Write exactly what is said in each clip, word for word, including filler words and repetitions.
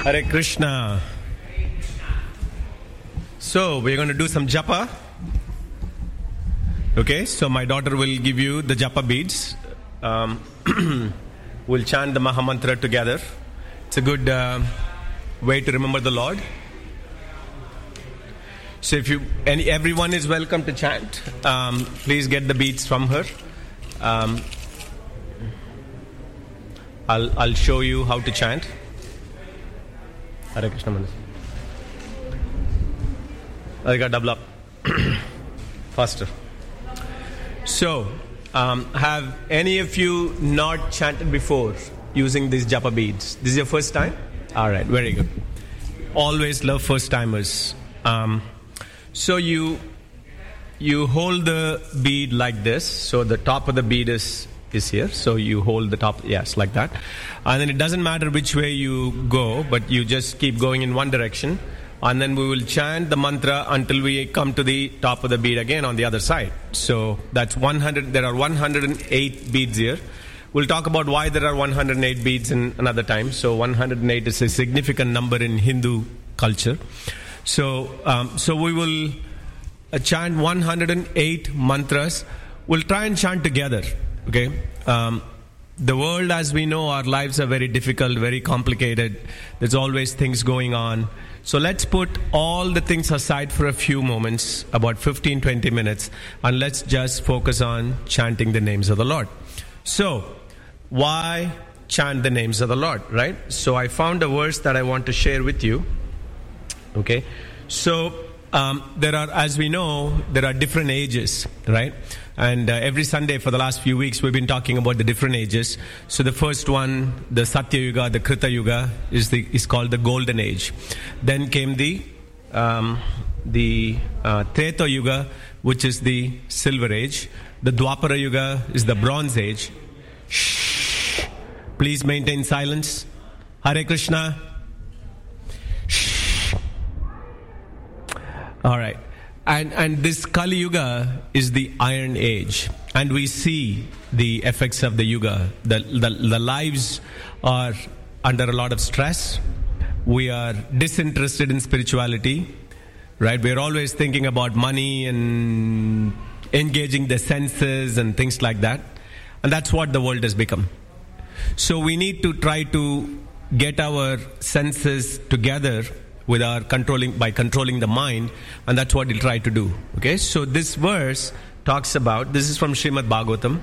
Hare Krishna. So we're going to do some japa. Okay, so my daughter will give you the japa beads. Um, we'll chant the Mahamantra together. It's a good uh, way to remember the Lord. So if you, any, everyone is welcome to chant. Um, please get the beads from her. Um, I'll I'll show you how to chant. Hare Krishna Manas. I got double up. Faster. So, um, have any of you not chanted before using these japa beads? This is your first time? Alright, very good. Always love first timers. Um, so you you hold the bead like this. So the top of the bead is is here. So you hold the top, yes, like that. And then it doesn't matter which way you go, but you just keep going in one direction. And then we will chant the mantra until we come to the top of the bead again on the other side. So that's one hundred. There are one hundred eight beads here. We'll talk about why there are one hundred eight beads in another time. So one hundred eight is a significant number in Hindu culture. So um, so we will uh, chant one hundred eight mantras. We'll try and chant together. Okay. Um, the world, as we know, our lives are very difficult, very complicated. There's always things going on. So let's put all the things aside for a few moments, about fifteen to twenty minutes, and let's just focus on chanting the names of the Lord. So, why chant the names of the Lord, right? So I found a verse that I want to share with you. Okay, so um, there are, as we know, there are different ages, right? And uh, every Sunday for the last few weeks, we've been talking about the different ages. So the first one, the Satya Yuga, the Krita Yuga, is the is called the Golden Age. Then came the um, the uh, Treta Yuga, which is the Silver Age. The Dwapara Yuga is the Bronze Age. Shh. Please maintain silence. Hare Krishna. Shh. All right. And and this Kali Yuga is the Iron Age. And we see the effects of the Yuga. The, the, the lives are under a lot of stress. We are disinterested in spirituality. Right? We're always thinking about money and engaging the senses and things like that. And that's what the world has become. So we need to try to get our senses together with our controlling, by controlling the mind, and that's what we'll try to do. Okay, so this verse talks about, this is from Srimad Bhagavatam.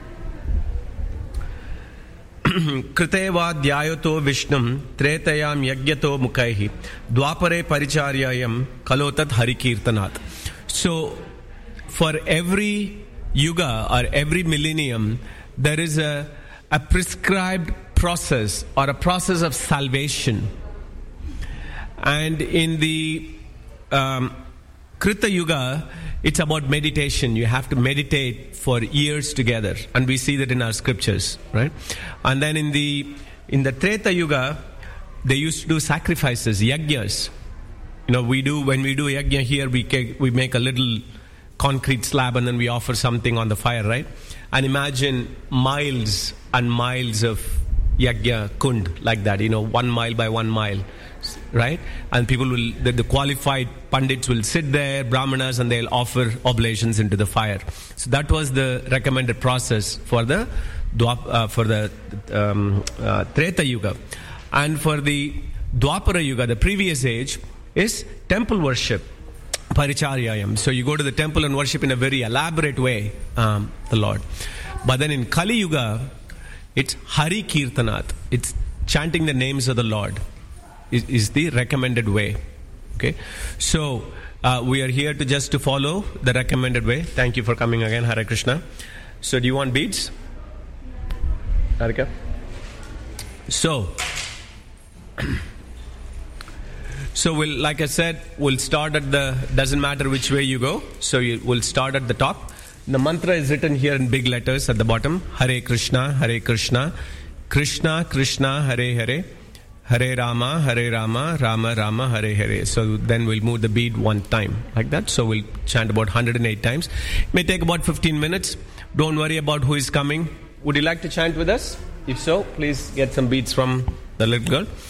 Kriteva dhyayato vishnum tretayam yagyato mukaihi dwapare paricharyayam kalotat harikirtanat. So, for every yuga or every millennium, there is a, a prescribed process or a process of salvation. And in the um, Krita Yuga, it's about meditation. You have to meditate for years together, and we see that in our scriptures, right? And then in the in the Treta Yuga, they used to do sacrifices, yajnas. You know, we do when we do yajna here, we ke- we make a little concrete slab and then we offer something on the fire, right? And imagine miles and miles of yajna kund like that. You know, one mile by one mile. Right? And people will, the, the qualified pandits will sit there, brahmanas, and they'll offer oblations into the fire. So that was the recommended process for the uh, for the um, uh, Treta Yuga. And for the Dwapara Yuga, the previous age, is temple worship, paricharyayam. So you go to the temple and worship in a very elaborate way um, the Lord. But then in Kali Yuga, it's Hari Kirtanat. It's chanting the names of the Lord. Is, is the recommended way. Okay, so uh, we are here to just to follow the recommended way. Thank you for coming again, Hare Krishna. So, do you want beads, Harika? So, so we'll, like I said, we'll start at the. Doesn't matter which way you go. So you, we'll start at the top. The mantra is written here in big letters at the bottom. Hare Krishna, Hare Krishna, Krishna Krishna, Hare Hare. Hare Rama, Hare Rama, Rama Rama, Hare Hare. So then we'll move the bead one time, like that. So we'll chant about one hundred eight times. It may take about fifteen minutes. Don't worry about who is coming. Would you like to chant with us? If so, please get some beads from the little girl.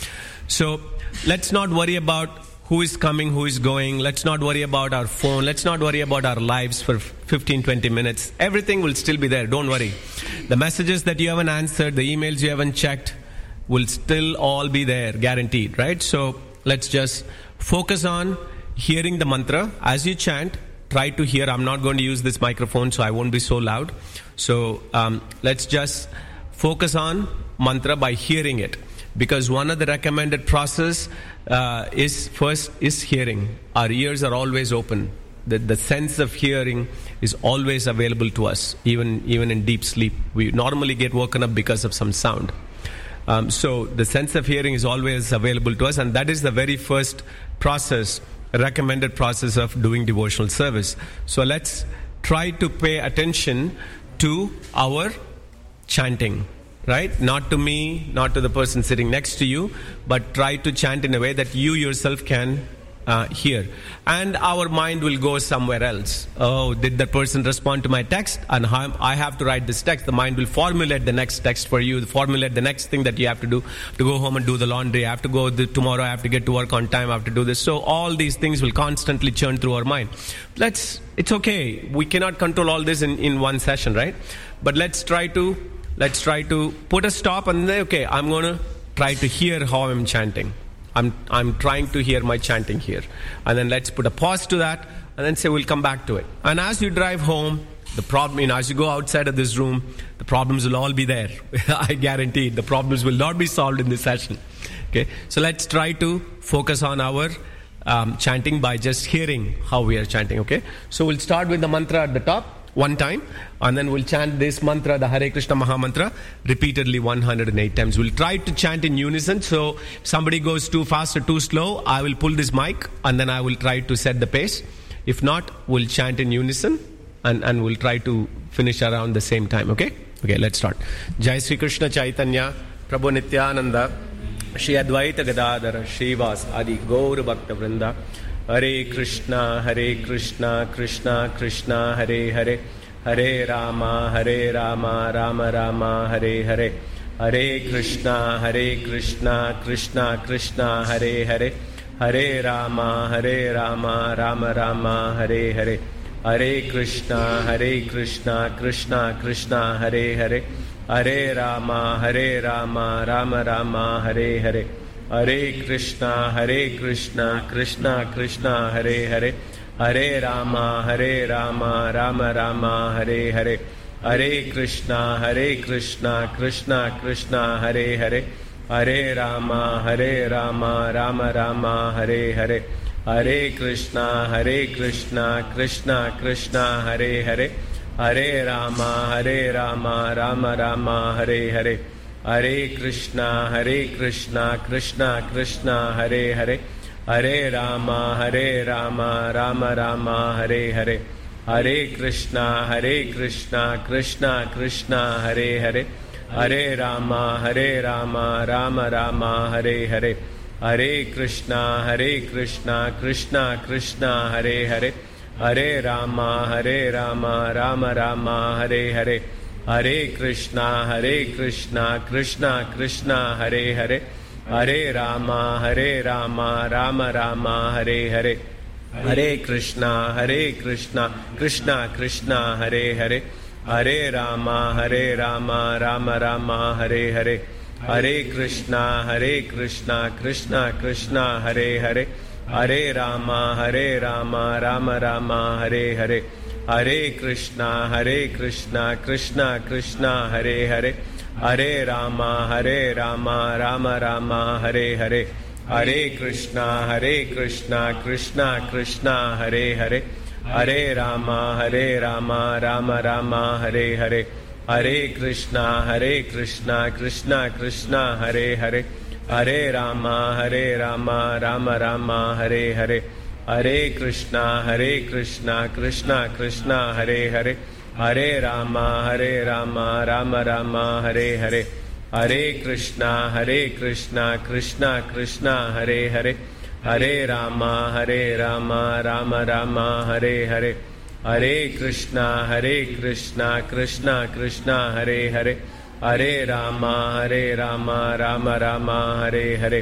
So let's not worry about who is coming, who is going. Let's not worry about our phone. Let's not worry about our lives for fifteen, twenty minutes. Everything will still be there. Don't worry. The messages that you haven't answered, the emails you haven't checked will still all be there, guaranteed, right? So let's just focus on hearing the mantra. As you chant, try to hear. I'm not going to use this microphone, so I won't be so loud. So um, let's just focus on mantra by hearing it. Because one of the recommended process uh, is first is hearing. Our ears are always open. The, the sense of hearing is always available to us, even, even in deep sleep. We normally get woken up because of some sound. Um, so the sense of hearing is always available to us, and that is the very first process, recommended process of doing devotional service. So let's try to pay attention to our chanting. Right? Not to me, not to the person sitting next to you, but try to chant in a way that you yourself can uh, hear. And our mind will go somewhere else. Oh, did that person respond to my text? And I have to write this text. The mind will formulate the next text for you, formulate the next thing that you have to do, to go home and do the laundry. I have to go the, tomorrow, I have to get to work on time, I have to do this. So all these things will constantly churn through our mind. Let's, it's okay. We cannot control all this in, in one session, right? But let's try to Let's try to put a stop and say, okay, I'm going to try to hear how I'm chanting. I'm I'm trying to hear my chanting here. And then let's put a pause to that and then say we'll come back to it. And as you drive home, the problem, you know, as you go outside of this room, the problems will all be there. I guarantee it. The problems will not be solved in this session. Okay, so let's try to focus on our um, chanting by just hearing how we are chanting. Okay, so we'll start with the mantra at the top. One time, and then we'll chant this mantra, the Hare Krishna Maha Mantra, repeatedly one hundred eight times. We'll try to chant in unison, so if somebody goes too fast or too slow, I will pull this mic, and then I will try to set the pace. If not, we'll chant in unison, and, and we'll try to finish around the same time, okay? Okay, let's start. Jai Sri Krishna Chaitanya, Prabhu Nityananda, Shri Advaita Gadadhara, Srivas Adi Gaur Bhakta Vrinda, Hare Krishna, Hare Krishna, Krishna Krishna, Hare Hare, Hare Rama, Hare Rama, Rama Rama, Hare Hare, Hare Krishna, Hare Krishna, Krishna Krishna, Hare Hare, Hare Rama, Hare Rama, Rama Rama, Hare Hare, Hare Krishna, Hare Krishna, Krishna Krishna, Hare Hare, Hare Rama, Hare Rama, Rama Rama, Hare Hare, Hare Krishna, Hare Krishna, Krishna Krishna, Hare Hare, Hare Rama, Hare Rama, Rama Rama, Hare Hare, Hare Krishna, Hare Krishna, Krishna Krishna, Hare Hare, Hare Rama, Hare Rama, Rama Rama, Hare Hare, Hare Krishna, Hare Krishna, Krishna Krishna, Hare Hare, Hare Rama, Hare Rama, Rama Rama, Hare Hare, Hare Krishna, Hare Krishna, Krishna Krishna, Hare Hare, Hare Rama, Hare Rama, Rama Rama, Hare Hare, Hare Krishna, Hare Krishna, Krishna Krishna, Hare Hare, Hare Rama, Hare Rama, Rama Rama, Hare Hare, Hare Krishna, Hare Krishna, Krishna Krishna, Hare Hare, Hare Rama, Hare Rama, Rama Rama, Hare Hare, Hare Krishna, Hare Krishna, Krishna Krishna, Hare Hare, Hare Rama, Hare Rama, Rama Rama, Hare Hare, Hare Krishna, Hare Krishna, Krishna Krishna, Hare Hare, Hare Rama, Hare Rama, Rama Rama, Hare Hare, Hare Krishna, Hare Krishna, Krishna Krishna, Hare Hare, Hare Rama, Hare Rama, Rama Rama, Hare Hare, Hare Krishna, Hare Krishna, Krishna Krishna, Hare Hare, Hare Rama, Hare Rama, Rama Rama, Hare Hare, Hare Krishna, Hare Krishna, Krishna Krishna, Hare Hare, Hare Rama, Hare Rama, Rama Rama, Hare Hare, Hare Krishna, Hare Krishna, Krishna Krishna, Hare Hare, Hare Rama, Hare Rama, Rama Rama, Hare Hare, Hare Krishna, Hare Krishna, Krishna Krishna, Hare Hare, Hare Rama, Hare Rama, Rama Rama, Hare Hare, Hare Krishna, Hare Krishna, Krishna Krishna, Hare Hare, Hare Rama, Hare Rama, Rama Rama, Hare Hare, Hare Krishna, Hare Krishna, Krishna Krishna, Hare Hare, Hare Rama, Hare Rama, Rama Rama, Hare Hare,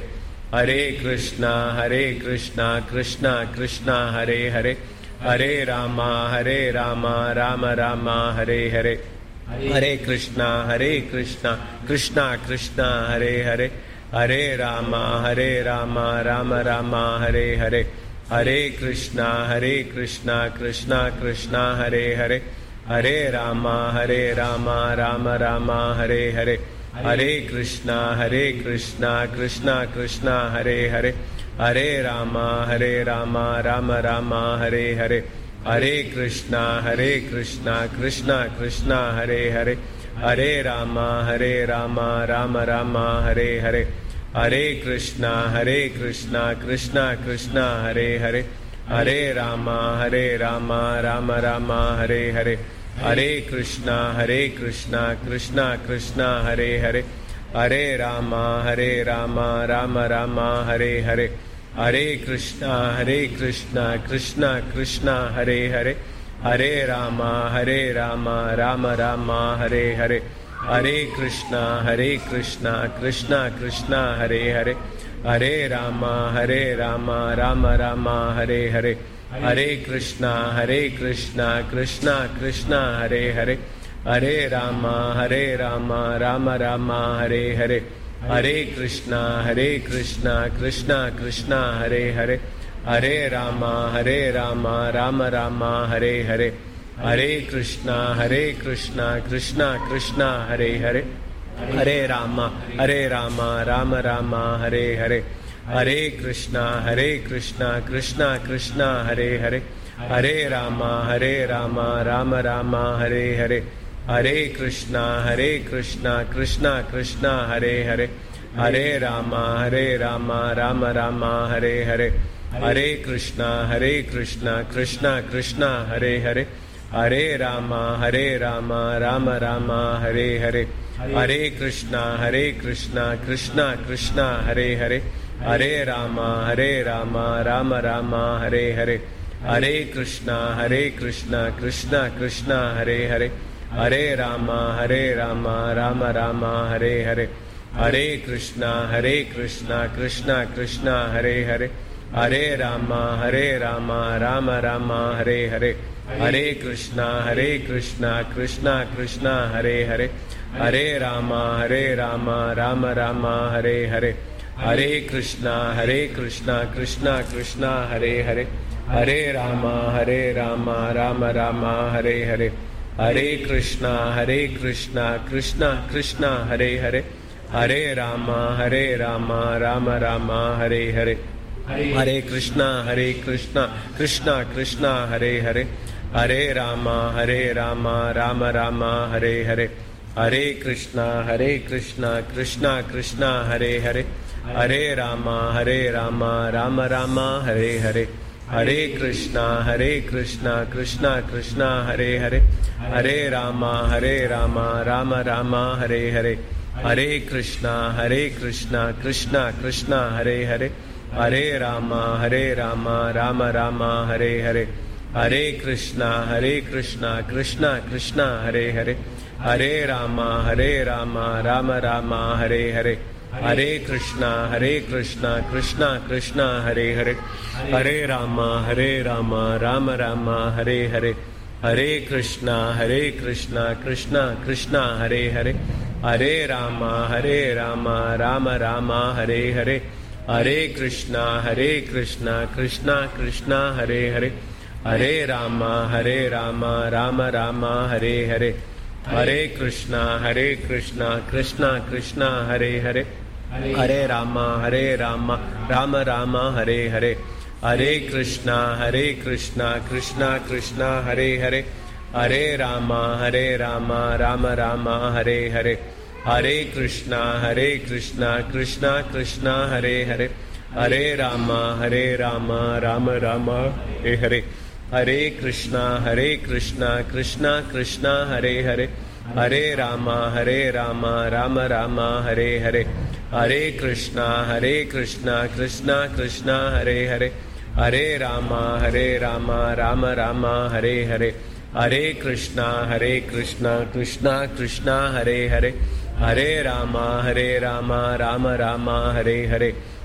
Hare Krishna, Hare Krishna, Krishna Krishna, Hare Hare, Hare Rama, Hare Rama, Rama Rama, Hare Hare, Hare Krishna, Hare Krishna, Krishna Krishna, Hare Hare, Hare Rama, Hare Rama, Rama Rama, Hare Hare, Hare Krishna, Hare Krishna, Krishna Krishna, Hare Hare, Hare Rama, Hare Rama, Rama Rama, Hare Hare, Hare Krishna, Hare Krishna, Krishna Krishna, Hare Hare, Hare Rama, Hare Rama, Rama Rama, Hare Hare, Hare Krishna, Hare Krishna, Krishna Krishna, Hare Hare, Hare Rama, Hare Rama, Rama Rama, Hare Hare, Hare Krishna, Hare Krishna, Krishna Krishna, Hare Hare, Hare Rama, Hare Rama, Rama Rama, Hare Hare, Hare Krishna, Hare Krishna, Krishna Krishna, Hare Hare, Hare Rama, Hare Rama, Rama Rama, Hare Hare, Hare Krishna, Hare Krishna, Krishna Krishna, Hare Hare, Hare Rama, Hare Rama, Rama Rama, Hare Hare, Hare Krishna, Hare Krishna, Krishna Krishna, Hare Hare, Hare Rama, Hare Rama, Rama Rama, Hare Hare, Hare Krishna, Hare Krishna, Krishna Krishna, Hare Hare, Hare Rama, Hare Rama, Rama Rama, Hare Hare, Hare Krishna, Hare Krishna, Krishna Krishna, Hare Hare, Hare Rama, Hare Rama, Rama Rama, Hare Hare, Hare Krishna, Hare Krishna, Krishna Krishna, Hare Hare, Hare Rama, Hare Rama, Rama Rama, Hare Hare, Hare Krishna, Hare Krishna, Krishna Krishna, Hare Hare, Hare Rama, Hare Rama, Rama Rama, Hare Hare, Hare Krishna, Hare Krishna, Krishna Krishna, Hare Hare, Hare Rama, Hare Rama, Rama Rama, Hare Hare, Hare Krishna, Hare Krishna, Krishna Krishna, Hare Hare, Hare Rama, Hare Rama, Rama Rama, Hare Hare, Hare Krishna, Hare Krishna, Krishna Krishna, Hare Hare, Hare Rama, Hare Rama, Rama Rama, Hare Hare, Hare Krishna, Hare Krishna, Krishna Krishna, Hare Hare, Hare Rama, Hare Rama, Rama Rama, Hare Hare, Hare Krishna, Hare Krishna, Krishna Krishna, Hare Hare, Hare Rama, Hare Rama, Rama Rama, Hare Hare, Hare Krishna, Hare Krishna, Krishna Krishna, Hare Hare, Hare Rama, Hare Rama, Rama Rama, Hare Hare, Hare Krishna, Hare Krishna, Krishna Krishna, Hare Hare, Hare Rama, Hare Rama, Rama Rama, Hare Hare, Hare Krishna, Hare Krishna, Krishna Krishna, Hare Hare, Hare Rama, Hare Rama, Rama Rama, Hare Hare, Hare Krishna, Hare Krishna, Krishna Krishna, Hare Hare, Hare Rama, Hare Rama, Rama Rama, Hare Hare, Hare Krishna, Hare Krishna, Krishna Krishna, Hare Hare, Hare Rama, Hare Rama, Rama Rama, Hare Hare, Hare Krishna, Hare Krishna, Krishna Krishna, Hare Hare, Hare Rama, Hare Rama, Rama Rama, Hare Hare, Hare Krishna, Hare Krishna, Krishna Krishna, Hare Hare, Hare Rama, Hare Rama, Rama Rama, Hare Hare, Hare Krishna, Hare Krishna, Krishna Krishna, Hare Hare, Hare Rama, Hare Rama, Rama Rama, Hare Hare, Hare Krishna, Hare Krishna, Krishna Krishna, Hare Hare, Hare Rama, Hare Rama, Rama Rama, Hare Hare, Hare Krishna, Hare Krishna, Krishna Krishna, Hare Hare, Hare Rama, Hare Rama, Rama Rama, Hare Hare, Hare Krishna, Hare Krishna, Krishna Krishna, Hare Hare, Hare Rama, Hare Rama, Rama Rama, Hare Hare, Hare Krishna, Hare Krishna, Krishna Krishna, Hare Hare, Hare Rama, Hare Rama, Rama Rama, Hare Hare, Hare Krishna, Hare Krishna, Krishna Krishna, Hare Hare, Hare Rama, Hare Rama, Rama Rama, Hare Hare, Hare Krishna, Hare Krishna, Krishna Krishna, Hare Hare, Hare Rama, Hare Rama, Rama Rama, Hare Hare, Hare Krishna, Hare Krishna, Krishna Krishna, Hare Hare, Hare Rama, Hare Rama, Rama Rama, Hare Hare, Hare Krishna, Hare Krishna, Krishna Krishna, Hare Hare, Hare Rama, Hare Rama, Rama Rama, Hare Hare, Hare Krishna, Hare Krishna, Krishna Krishna, Hare Hare, Hare Rama, Hare Rama, Rama Rama, Hare Hare,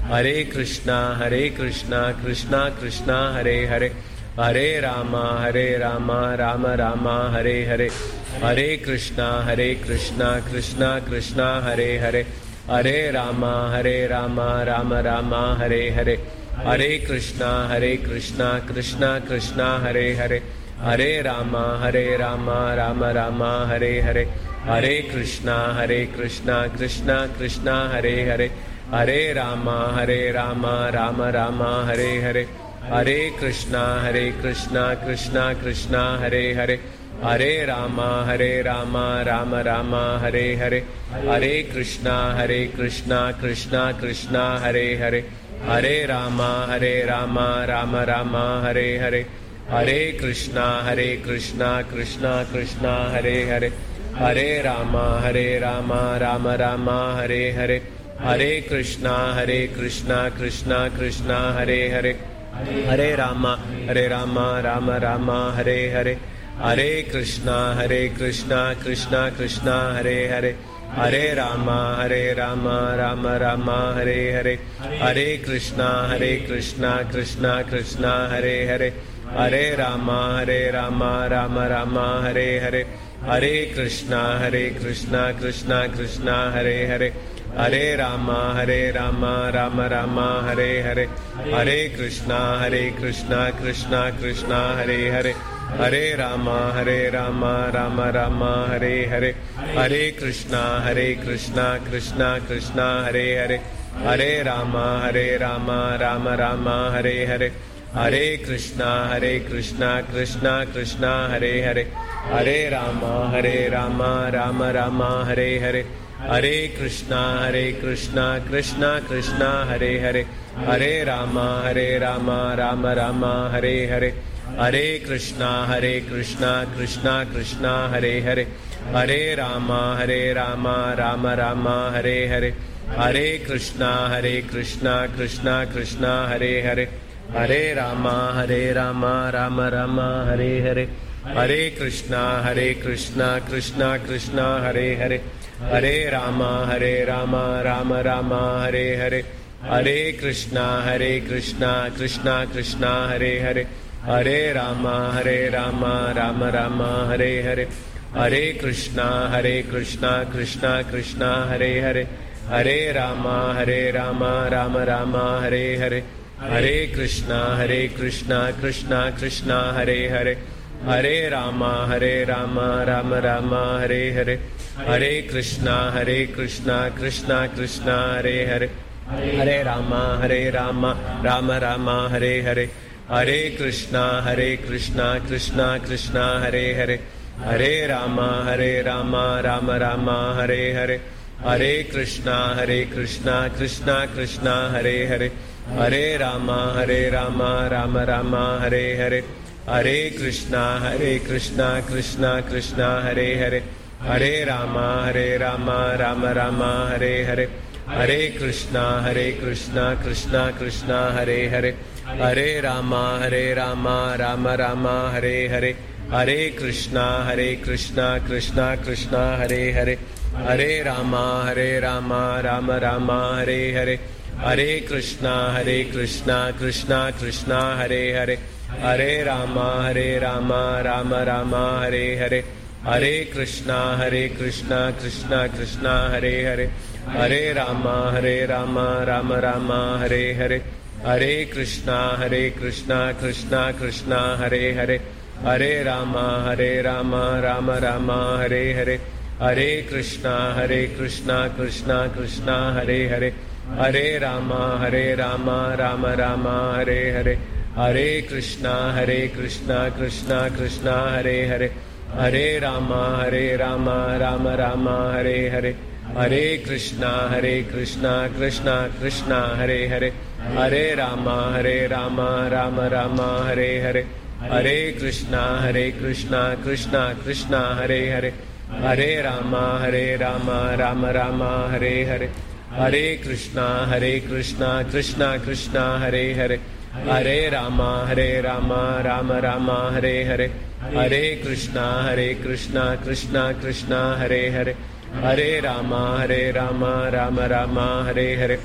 Hare Krishna, Hare Krishna, Krishna Krishna, Hare Hare, Hare Rama, Hare Rama, Rama Rama, Hare Hare, Hare Krishna, Hare Krishna, Krishna Krishna, Hare Hare, Hare Rama, Hare Rama, Rama Rama, Hare Hare, Hare Krishna, Hare Krishna, Krishna Krishna, Hare Hare, Hare Rama, Hare Rama, Rama Rama, Hare Hare, Hare Krishna, Hare Krishna, Krishna Krishna, Hare Hare, Hare Rama, Hare Rama, Rama Rama, Hare Hare, Hare Krishna, Hare Krishna, Krishna Krishna, Hare Hare, Hare Rama, Hare Rama, Rama Rama, Hare Hare, Hare Krishna, Hare Krishna, Krishna Krishna, Hare Hare, Hare Rama, Hare Rama, Rama Rama, Hare Hare, Hare Krishna, Hare Krishna, Krishna Krishna, Hare Hare, Hare Rama, Hare Rama, Rama Rama, Hare Hare, Hare Krishna, Hare Krishna, Krishna Krishna, Hare Hare, Hare Rama, Hare Rama, Rama Rama, Hare Hare, Hare Krishna, Hare Krishna, Krishna Krishna, Hare Hare, Hare Rama, Hare Rama, Rama Rama, Hare Hare, Hare Krishna, Hare Krishna, Krishna Krishna, Hare Hare, Hare Rama, Hare Rama, Rama Rama, Hare Hare, Hare Krishna, Hare Krishna, Krishna Krishna, Hare Hare, Hare Rama, Hare Rama, Rama Rama, Hare Hare, Hare Krishna, Hare Krishna, Krishna Krishna, Hare Hare, Hare Rama, Hare Rama, Rama Rama, Hare Hare, Hare Krishna, Hare Krishna, Krishna Krishna, Hare Hare, Hare Rama, Hare Rama, Rama Rama, Hare Hare, Hare Krishna, Hare Krishna, Krishna Krishna, Hare Hare, Hare Rama, Hare Rama, Rama Rama, Hare Hare, Hare Krishna, Hare Krishna, Krishna Krishna, Hare Hare, Hare Rama, Hare Rama, Rama Rama, Hare Hare, Hare Krishna, Hare Krishna, Krishna Krishna, Hare Hare, Hare Rama, Hare Rama, Rama Rama, Hare Hare, Hare Krishna, Hare Krishna, Krishna Krishna, Hare Hare, Hare Rama, Hare Rama, Rama Rama, Hare Hare, Hare Krishna, Hare Krishna, Krishna Krishna, Hare Hare, Hare Rama, Hare Rama, Rama Rama, Hare Hare, Hare Krishna, Hare Krishna, Krishna Krishna, Hare Hare, Hare Rama, Hare Rama, Rama Rama, Hare Hare, Hare Krishna, Hare Krishna, Krishna Krishna, Hare Hare, Hare Rama, Hare Rama, Rama Rama, Hare Hare, Hare Krishna, Hare Krishna, Krishna Krishna, Hare Hare, Hare Rama, Hare Rama, Rama Rama, Hare Hare, Hare Krishna, Hare Krishna, Krishna Krishna, Hare Hare, Hare Rama, Hare Rama, Rama Rama, Hare Hare, Hare Krishna, Hare Krishna, Krishna Krishna, Hare Hare, Hare Rama, Hare Rama, Rama Rama, Hare Hare, Hare Krishna, Hare Krishna, Krishna Krishna, Hare Hare, Hare Rama, Hare Rama, Rama Rama, Hare Hare, Hare Krishna, Hare Krishna, Krishna Krishna, Hare Hare, Hare Rama, Hare Rama, Rama Rama, Hare Hare, Hare Krishna, Hare Krishna, Krishna Krishna, Hare Hare, Hare Rama, Hare Rama, Rama Rama, Hare Hare, Hare Krishna, Hare Krishna, Krishna Krishna, Hare Hare, Hare Rama, Hare Rama, Rama Rama, Hare Hare, Hare Krishna, Hare Krishna, Krishna Krishna, Hare Hare, Hare Rama, Hare Rama, Rama Rama, Hare Hare, Hare Krishna, Hare Krishna, Krishna Krishna, Hare Hare, Hare Rama, Hare Rama, Rama Rama, Hare Hare, Hare Krishna, Hare Krishna, Krishna Krishna, Hare Hare, Hare Rama, Hare Rama, Rama Rama, Hare Hare, Hare Krishna, Hare Krishna, Krishna Krishna, Hare Hare, Hare Rama, Hare Rama, Rama Rama, Hare Hare, Hare Krishna, Hare Krishna, Krishna Krishna, Hare Hare, Hare Rama, Hare Rama, Rama Rama, Hare Hare, Hare Krishna, Hare Krishna, Krishna Krishna, Hare Hare, Hare Rama, Hare Rama, Rama Rama, Hare Hare, Hare Krishna, Hare Krishna, Krishna Krishna, Hare Hare, Hare Rama, Hare Rama, Rama Rama, Hare Hare, Hare Krishna, Hare Krishna, Krishna Krishna, Hare Hare, Hare Rama, Hare Rama, Rama Rama, Hare Hare, Hare Krishna, Hare Krishna, Krishna Krishna, Hare Hare, Hare Rama, Hare Rama, Rama Rama, Hare Hare,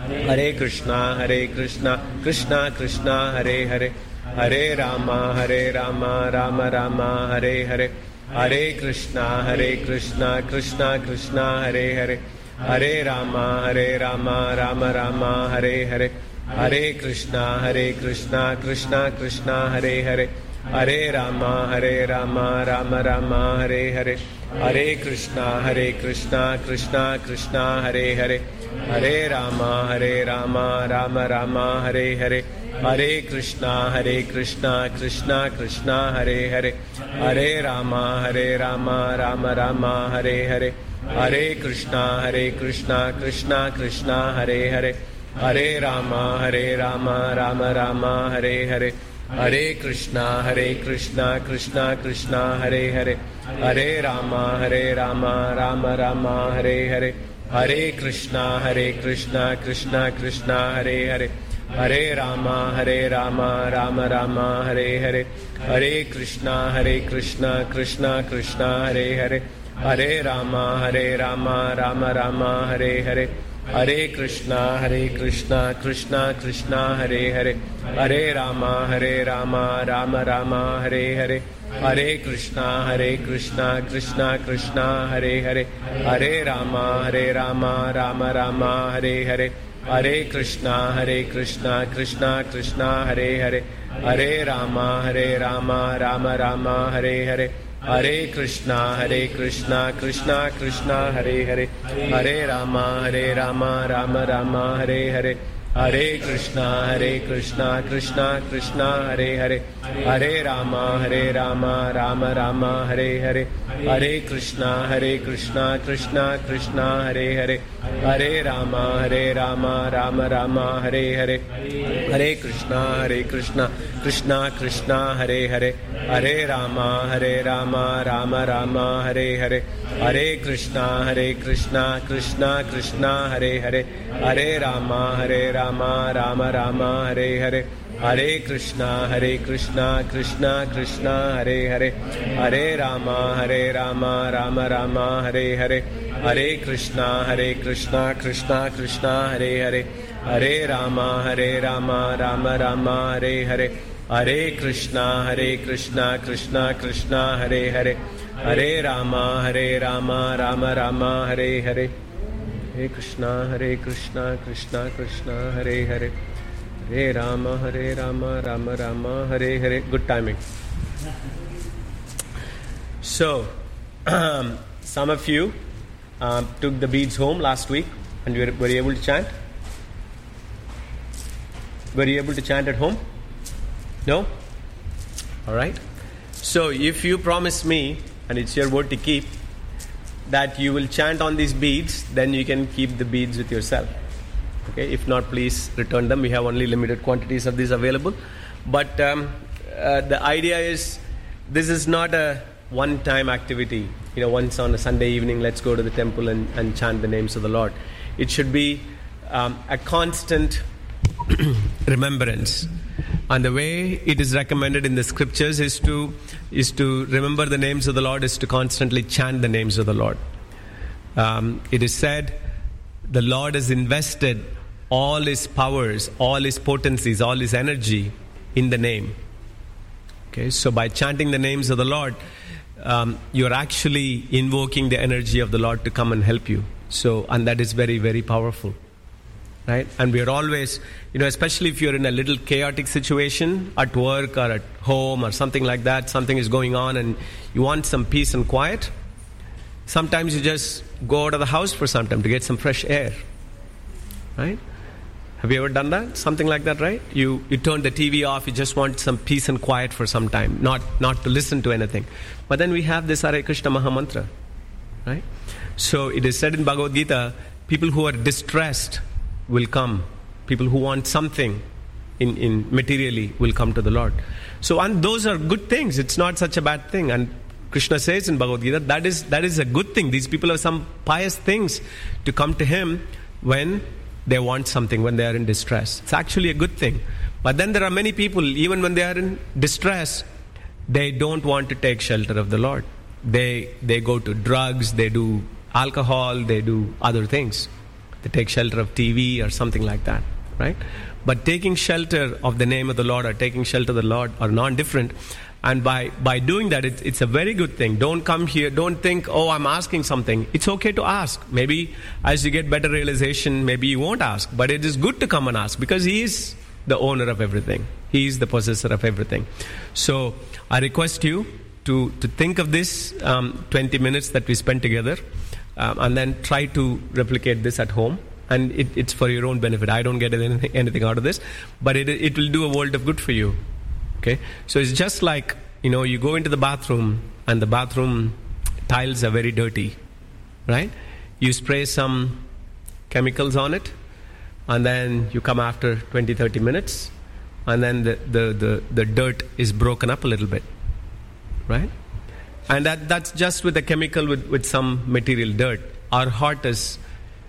Hare Krishna, Hare Krishna, Krishna Krishna, Hare Hare, Hare Rama, Hare Rama, Rama Rama, Hare Hare, Hare Krishna, Hare Krishna, Krishna Krishna, Hare Hare, Hare Rama, Hare Rama, Rama Rama, Hare Hare, Hare Krishna, Hare Krishna, Krishna Krishna, Hare Hare, Hare Rama, Hare Rama, Rama Rama, Hare Hare, Hare Krishna, Hare Krishna, Krishna Krishna, Hare Hare, Hare Rama, Hare Rama, Rama Rama, Hare Hare, Hare Krishna, Hare Krishna, Krishna Krishna, Hare Hare, Hare Rama, Hare Rama, Rama Rama, Hare Hare, Hare Krishna, Hare Krishna, Krishna Krishna, Hare Hare, Hare Rama, Hare Rama, Rama Rama, Hare Hare, Hare Krishna, Hare Krishna, Krishna Krishna, Hare Hare, Hare Rama, Hare Rama, Rama Rama, Hare Hare, Hare Krishna, Hare Krishna, Krishna Krishna, Hare Hare, Hare Rama, Hare Rama, Rama Rama, Hare Hare, Hare Krishna, Hare Krishna, Krishna Krishna, Hare Hare, Hare Rama, Hare Rama, Rama Rama, Hare Hare, Hare Krishna, Hare Krishna, Krishna Krishna, Hare Hare, Hare Rama, Hare Rama, Rama Rama, Hare Hare, Hare Krishna, Hare Krishna, Krishna Krishna, Hare Hare, Hare Rama, Hare Rama, Rama Rama, Hare Hare, Hare Krishna, Hare Krishna, Krishna Krishna, Hare Hare, Hare Rama, Hare Rama, Rama Rama, Hare Hare, Hare Krishna, Hare Krishna, Krishna Krishna, Hare Hare, Hare Rama, Hare Rama, Rama Rama, Hare Hare, Hare Krishna, Hare Krishna, Krishna Krishna, Hare Hare, Hare Rama, Hare Rama, Rama Rama, Hare Hare, Hare Krishna, Hare Krishna, Krishna Krishna, Hare Hare, Hare Rama, Hare Rama, Rama Rama, Hare Hare, Hare Krishna, Hare Krishna, Krishna Krishna, Hare Hare, Hare Rama, Hare Rama, Rama Rama, Hare Hare, Hare Krishna, Hare Krishna, Krishna Krishna, Hare Hare, Hare Rama, Hare Rama, Rama Rama, Hare Hare, Hare Krishna, Hare Krishna, Krishna Krishna, Hare Hare, Hare Rama, Hare Rama, Rama Rama, Hare Hare, Hare Krishna, Hare Krishna, Krishna Krishna, Hare Hare, Hare Rama, Hare Rama, Rama Rama, Hare Hare, Hare Krishna, Hare Krishna, Krishna Krishna, Hare Hare, Hare Rama, Hare Rama, Rama Rama, Hare Hare, Hare Krishna, Hare Krishna, Krishna Krishna, Hare Hare, Hare Rama, Hare Rama, Rama Rama, Hare Hare. Good timing. So, um, some of you um, took the beads home last week and you were, were you able to chant? Were you able to chant at home? No? Alright. So, if you promise me, and it's your word to keep, that you will chant on these beads, then you can keep the beads with yourself. Okay, if not, please return them. We have only limited quantities of these available. But um, uh, the idea is, this is not a one-time activity. You know, once on a Sunday evening, let's go to the temple and, and chant the names of the Lord. It should be um, a constant remembrance. And the way it is recommended in the scriptures is to is to remember the names of the Lord, is to constantly chant the names of the Lord. Um, it is said, the Lord has invested all His powers, all His potencies, all His energy in the name. Okay, so by chanting the names of the Lord, um, you are actually invoking the energy of the Lord to come and help you. So, and that is very, very powerful. Right? And we are always, you know, especially if you're in a little chaotic situation at work or at home or something like that, something is going on and you want some peace and quiet, sometimes you just go out of the house for some time to get some fresh air. Right? Have you ever done that? Something like that, right? You you turn the T V off, you just want some peace and quiet for some time, not not to listen to anything. But then we have this Hare Krishna Maha Mantra. Right? So it is said in Bhagavad Gita, people who are distressed will come. People who want something in, in materially will come to the Lord. So, and those are good things. It's not such a bad thing. And Krishna says in Bhagavad Gita, that is that is a good thing. These people have some pious things to come to Him when they want something, when they are in distress. It's actually a good thing. But then there are many people, even when they are in distress, they don't want to take shelter of the Lord. They they go to drugs, they do alcohol, they do other things. They take shelter of T V or something like that, right? But taking shelter of the name of the Lord or taking shelter of the Lord are non-different. And by, by doing that, it, it's a very good thing. Don't come here, don't think, oh, I'm asking something. It's okay to ask. Maybe as you get better realization, maybe you won't ask. But it is good to come and ask, because He is the owner of everything. He is the possessor of everything. So I request you to, to think of this um, twenty minutes that we spent together, um, and then try to replicate this at home. And it, it's for your own benefit. I don't get anything, anything out of this, but it, it will do a world of good for you. Okay, so it's just like, you know, you go into the bathroom and the bathroom tiles are very dirty, right? You spray some chemicals on it, and then you come after twenty, thirty minutes, and then the, the, the, the dirt is broken up a little bit, right? And that, that's just with a chemical, with, with some material dirt. Our heart is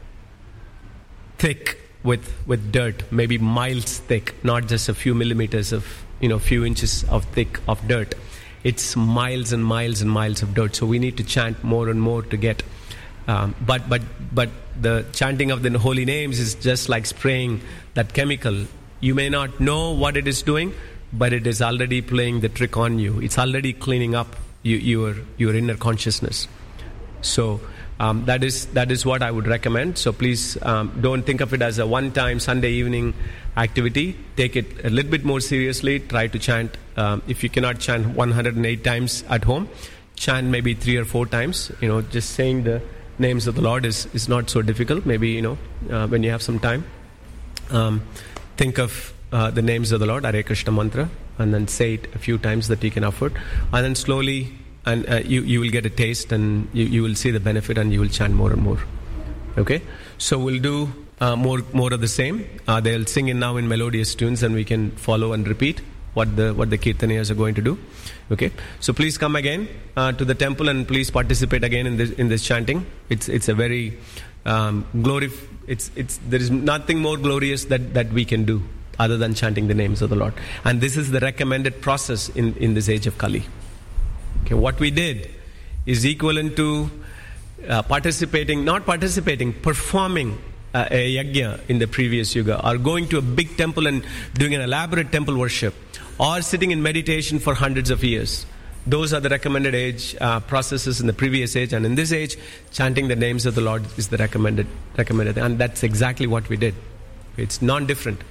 thick with, with dirt, maybe miles thick, not just a few millimeters of, you know, few inches of thick of dirt. It's miles and miles and miles of dirt. So we need to chant more and more to get. Um, but but but the chanting of the holy names is just like spraying that chemical. You may not know what it is doing, but it is already playing the trick on you. It's already cleaning up you, your your inner consciousness. So um, that is that is what I would recommend. So please um, don't think of it as a one-time Sunday evening activity. Take it a little bit more seriously. Try to chant. Um, if you cannot chant one hundred eight times at home, chant maybe three or four times. You know, just saying the names of the Lord is, is not so difficult. Maybe, you know, uh, when you have some time, um, think of uh, the names of the Lord, Hare Krishna mantra, and then say it a few times that you can afford, and then slowly, and uh, you you will get a taste, and you, you will see the benefit, and you will chant more and more. Okay, so we'll do uh, more more of the same. Uh, they'll sing in now in melodious tunes, and we can follow and repeat what the what the kirtaniyas are going to do. Okay, so please come again uh, to the temple, and please participate again in this in this chanting. It's it's a very um, glory. It's it's there is nothing more glorious that, that we can do other than chanting the names of the Lord. And this is the recommended process in, in this age of Kali. Okay, what we did is equivalent to uh, participating, not participating, performing uh, a yajna in the previous yuga, or going to a big temple and doing an elaborate temple worship, or sitting in meditation for hundreds of years. Those are the recommended age uh, processes in the previous age, and in this age, chanting the names of the Lord is the recommended, recommended, and that's exactly what we did. It's non-different.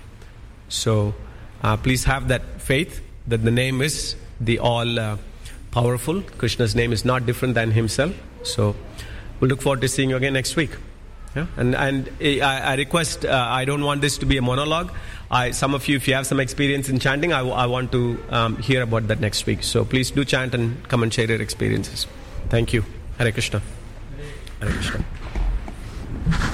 So uh, please have that faith that the name is the all uh, powerful. Krishna's name is not different than himself. So we'll look forward to seeing you again next week. Yeah? And and I, I request, uh, I don't want this to be a monologue. I, some of you, if you have some experience in chanting, I, I want to um, hear about that next week. So please do chant and come and share your experiences. Thank you. Hare Krishna. Hare Krishna.